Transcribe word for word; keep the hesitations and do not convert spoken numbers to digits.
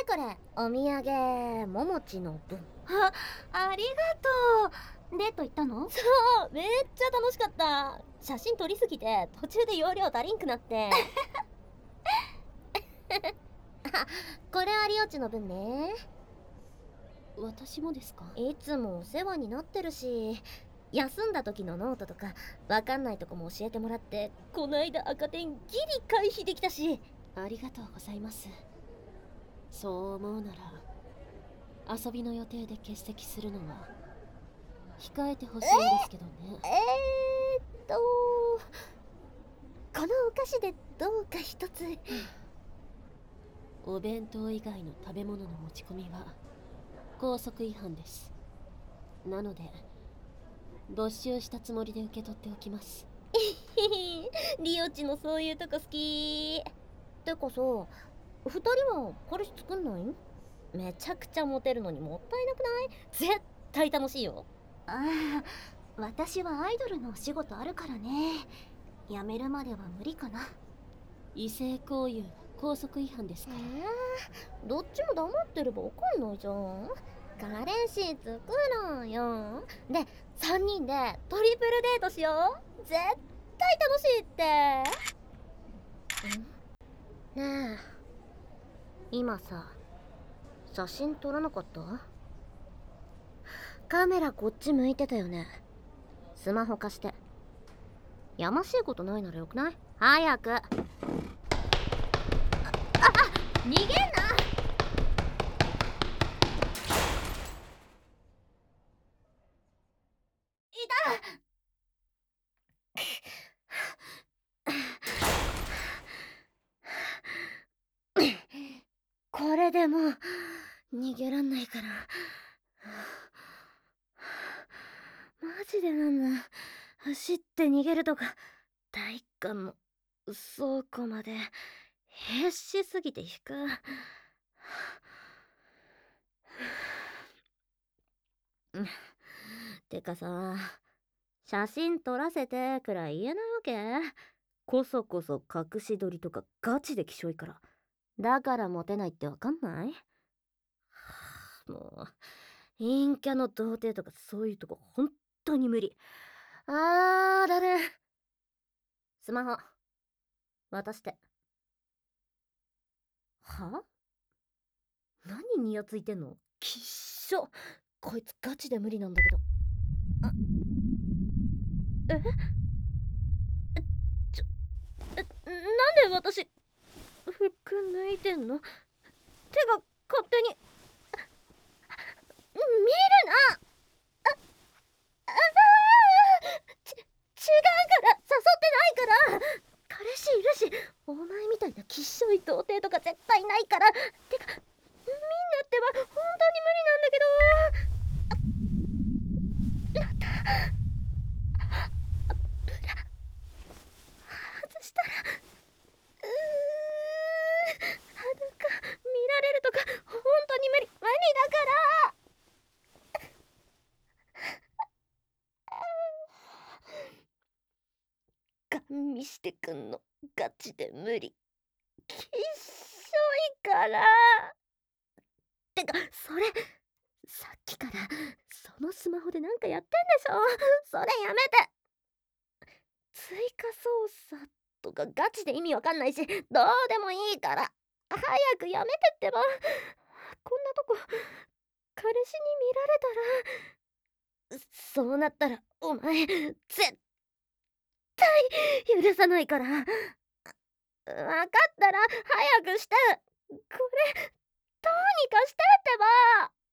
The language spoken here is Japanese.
これお土産ももちの分。 あ、ありがとう。デート行ったの？ そう、めっちゃ楽しかった。写真撮りすぎて途中で容量足りんくなってあ、これはリオチの分ね。 私もですか？ いつもお世話になってるし、休んだ時のノートとかわかんないとこも教えてもらって、こないだ赤点ギリ回避できたし。 ありがとうございます。そう思うなら遊びの予定で欠席するのは控えてほしいんですけどね。 えーっとこのお菓子でどうか一つお弁当以外の食べ物の持ち込みは校則違反です。なので没収したつもりで受け取っておきます。 リオチのそういうとこ好き。てかさ、二人は彼氏作んないん？めちゃくちゃモテるのにもったいなくない？絶対楽しいよ。 ああ、私はアイドルのお仕事あるからね。辞めるまでは無理かな。異性交友校則違反ですから。 えー、どっちも黙ってればわかんないじゃん。彼氏作ろうよ。で、さんにんでトリプルデートしよう。絶対楽しいって。ん？ねえ、今さ、写真撮らなかった？カメラこっち向いてたよね。スマホ貸して。やましいことないならよくない？早く。あ、あ、逃げんな。いた。これでもう逃げらんないから。マジでなんだ。走って逃げるとか体育館の倉庫まで必死すぎて引く。てかさ、写真撮らせてくらい言えないわけ？こそこそ隠し撮りとかガチできしょいから。だからモテないってわかんない？もう陰キャの童貞とかそういうとこほんとに無理。あーだる。スマホ渡して。は？何ニヤついてんの？きっしょ。こいつガチで無理なんだけど。あ、えちょえなんで私服脱いでんの？手が勝手に見るな。あ、あち、違うから誘ってないから。彼氏いるし、お前みたいなきっしょい童貞とか絶対ないから。てか、みんなっては本当に無理なんだけど。なったブラ外したら、うー裸見られるとか本当に無理無理だから。ガン見してくんのガチで無理。きっしょいから。てかそれさっきからそのスマホでなんかやってんでしょ。それやめて。追加操作とかガチで意味わかんないし、どうでもいいから早くやめてってば。こんなとこ彼氏に見られたら、そうなったらお前絶対許さないから。わかったら早くして。これどうにかしてってば。